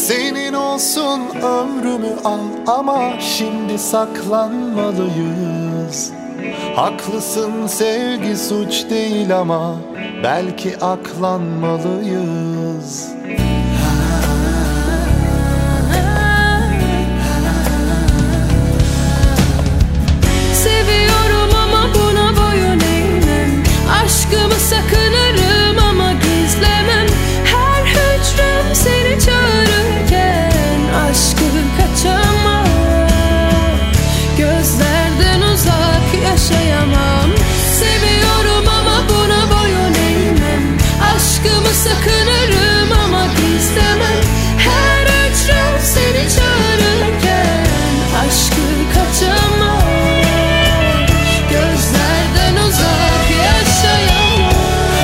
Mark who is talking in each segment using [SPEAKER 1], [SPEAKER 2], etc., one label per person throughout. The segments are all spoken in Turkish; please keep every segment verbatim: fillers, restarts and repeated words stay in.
[SPEAKER 1] Senin olsun ömrümü al ama şimdi saklanmalıyız. Haklısın, sevgi suç değil ama belki aklanmalıyız.
[SPEAKER 2] Seviyorum ama buna boyun eğmem. Aşkımı sakınırım ama gizlemem. Her hücrem seni çağırırken aşkı kaçamam. Gözlerden uzak yaşayamam. Seviyorum ama buna boyun eğmem. Aşkımı sakınırım ama gizlemem. Her hücrem seni çağırırken aşkı kaçamam. Gözlerden uzak yaşayamam.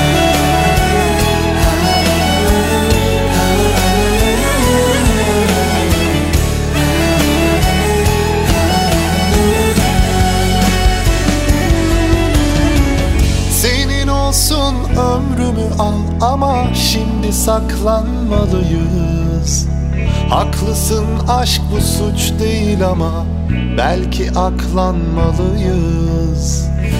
[SPEAKER 1] Senin olsun ömrümü al ama şimdi saklanmalıyız. Haklısın, aşk bu suç değil ama belki aklanmalıyız.